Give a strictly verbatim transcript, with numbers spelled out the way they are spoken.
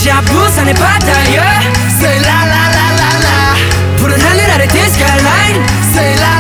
자 부산의 바다에 Say la la la la la 푸른 하늘 아래 뒷 skyline Say la